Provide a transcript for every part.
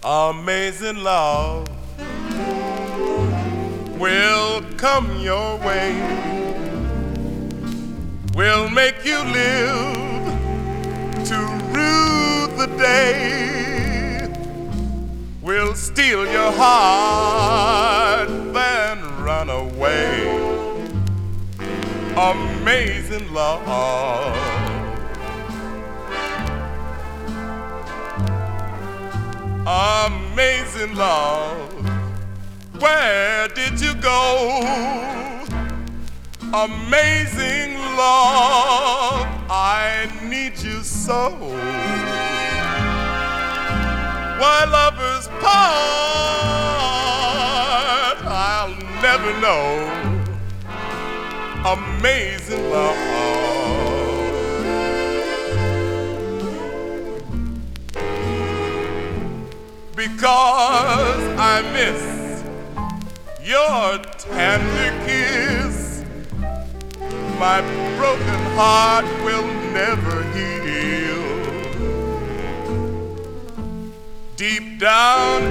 Amazing love will come your way, will make you live to rue the day, will steal your heart then run away. Amazing love. Amazing love, where did you go? Amazing love, I need you so. Why lovers part, I'll never know. Amazing love. Because I miss your tender kiss, my broken heart will never heal. Deep down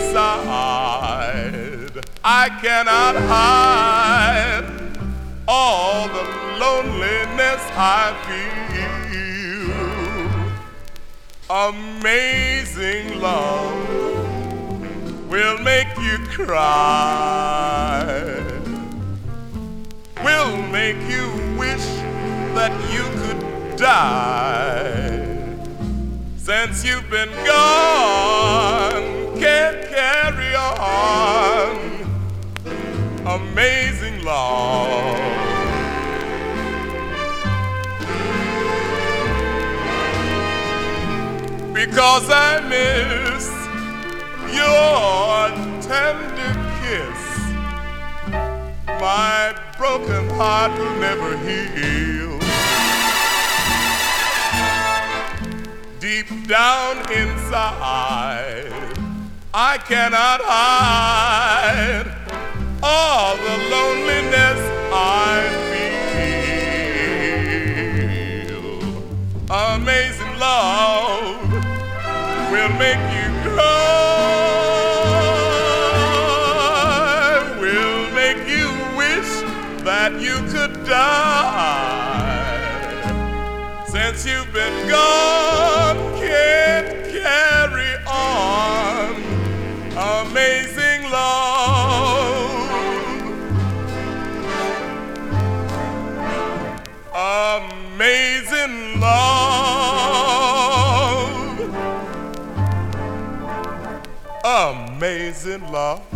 inside, I cannot hide all the loneliness I feel. Amazing love will make you cry, will make you wish that you could die. Since you've been gone, can't carry on. Amazing love. Because I miss your tender kiss, my broken heart will never heal. Deep down inside, I cannot hide all the loneliness I feel. Amazing love will make you cry, will make you wish that you could die. Since you've been gone, can't carry on. Amazing love. Amazing love. Amazing love.